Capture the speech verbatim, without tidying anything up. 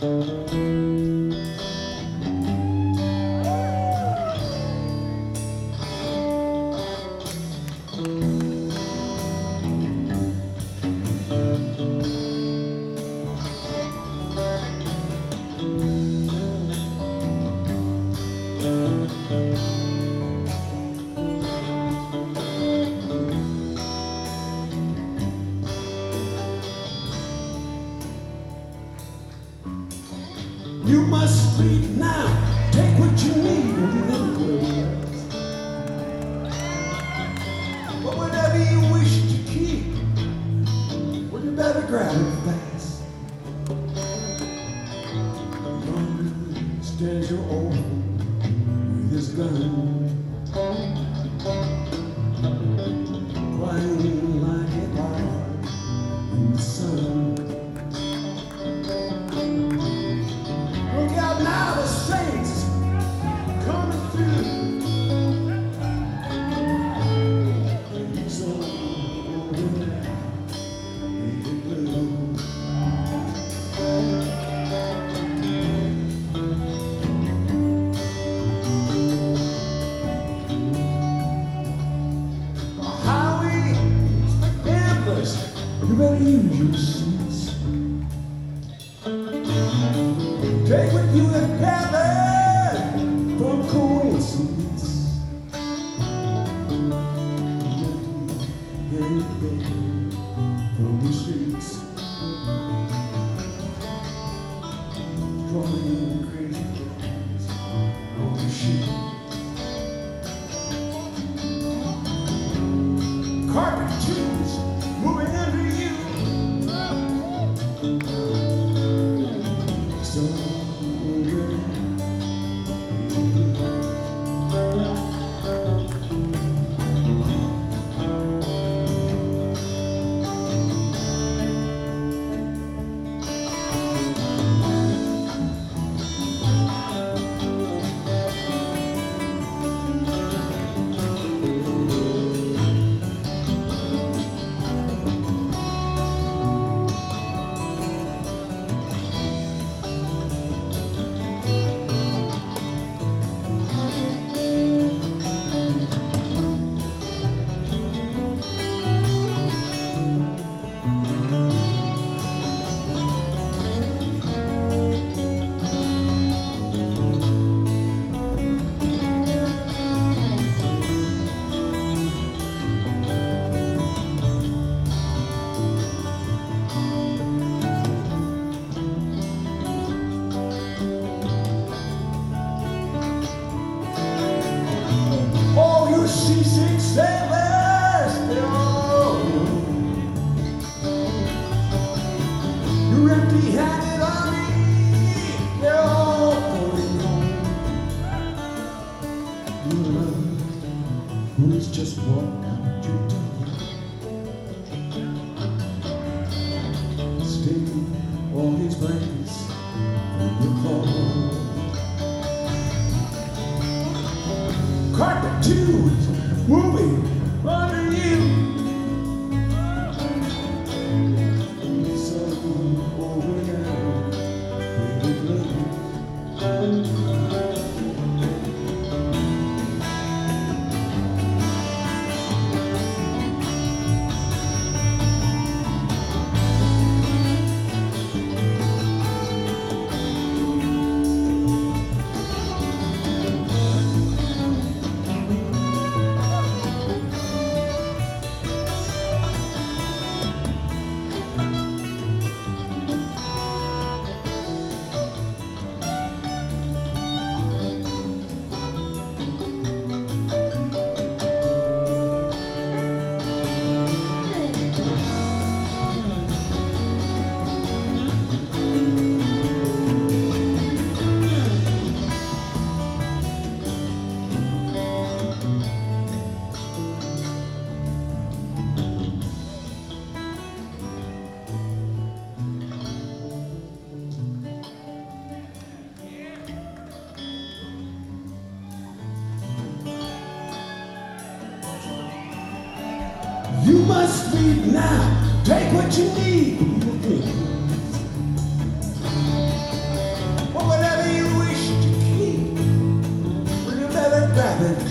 You must leave now. Take what you need and you never will. But whatever you wish to keep, well, you better grab it fast. Yonder stands your old with his gun, crying like a fire in the sun. Look out now, the saints coming through. And he's over there, baby blue. The highways, the gamblers, you better use your seats. Take what you have gathered from coincidence. Get it from the streets, drawing crazy lines on the sheet. Carpet tubes moving under you. So seasick sailors, oh, you're empty-handed army, they're all going home. Your love, who has just walked out your door, staking all his blankets from your floor. Carpet tubes moving under you. So over now, baby blue. You must leave now. Take what you need. happen.